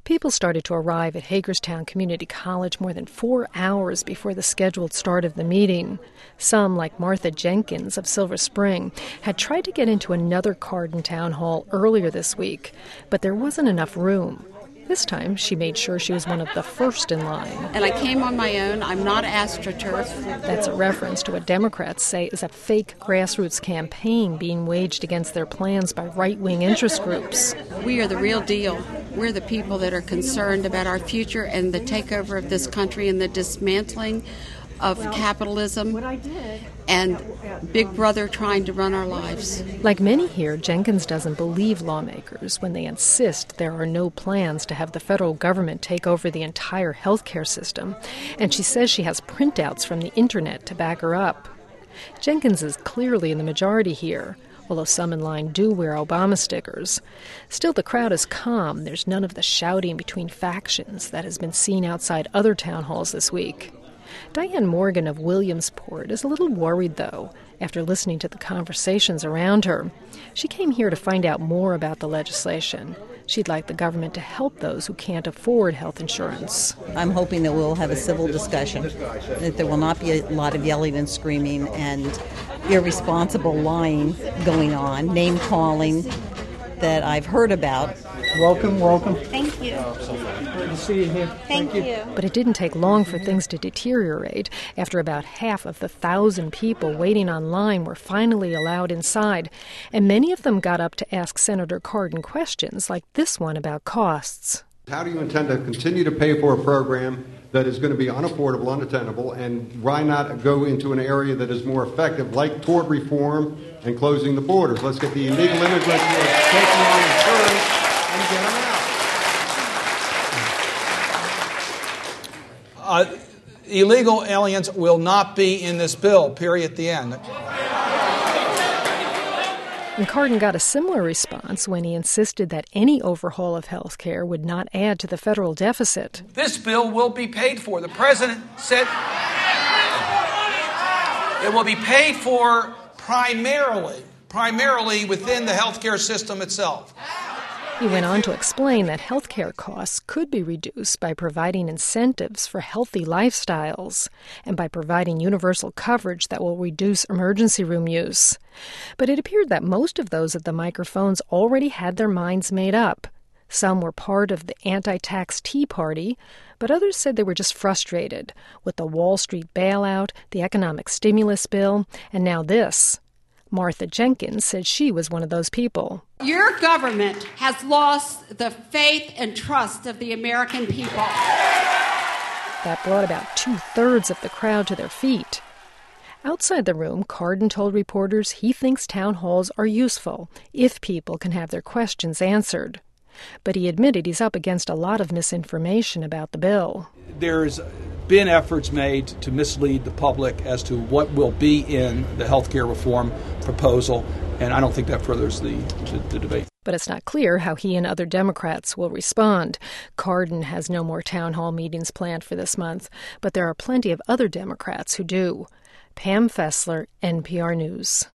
People started to arrive at Hagerstown Community College more than 4 hours before the scheduled start of the meeting. Some, like Martha Jenkins of Silver Spring, had tried to get into another Cardin town hall earlier this week, but there wasn't enough room. This time, she made sure she was one of the first in line. And I came on my own. I'm not AstroTurf. That's a reference to what Democrats say is a fake grassroots campaign being waged against their plans by right-wing interest groups. We are the real deal. We're the people that are concerned about our future and the takeover of this country and the dismantling of capitalism and Big Brother trying to run our lives. Like many here, Jenkins doesn't believe lawmakers when they insist there are no plans to have the federal government take over the entire healthcare system, and she says she has printouts from the internet to back her up. Jenkins is clearly in the majority here, although some in line do wear Obama stickers. Still, the crowd is calm. There's none of the shouting between factions that has been seen outside other town halls this week. Diane Morgan of Williamsport is a little worried, though, after listening to the conversations around her. She came here to find out more about the legislation. She'd like the government to help those who can't afford health insurance. I'm hoping that we'll have a civil discussion, that there will not be a lot of yelling and screaming and irresponsible lying going on, name-calling that I've heard about. Welcome. Thank you. Great to see you here. Thank you. But it didn't take long for things to deteriorate after about half of the 1,000 people waiting online were finally allowed inside, and many of them got up to ask Senator Cardin questions like this one about costs. How do you intend to continue to pay for a program that is going to be unaffordable, unattainable, and why not go into an area that is more effective, like tort reform and closing the borders? Let's get the illegal immigrants who are taking on insurance and get them out. Illegal aliens will not be in this bill, period, at the end. And Cardin got a similar response when he insisted that any overhaul of health care would not add to the federal deficit. This bill will be paid for. The president said it will be paid for primarily within the health care system itself. He went on to explain that health care costs could be reduced by providing incentives for healthy lifestyles and by providing universal coverage that will reduce emergency room use. But it appeared that most of those at the microphones already had their minds made up. Some were part of the anti-tax Tea Party, but others said they were just frustrated with the Wall Street bailout, the economic stimulus bill, and now this. Martha Jenkins said she was one of those people. Your government has lost the faith and trust of the American people. That brought about 2/3 of the crowd to their feet. Outside the room, Cardin told reporters he thinks town halls are useful if people can have their questions answered. But he admitted he's up against a lot of misinformation about the bill. There's been efforts made to mislead the public as to what will be in the health care reform proposal, and I don't think that furthers the debate. But it's not clear how he and other Democrats will respond. Cardin has no more town hall meetings planned for this month, but there are plenty of other Democrats who do. Pam Fessler, NPR News.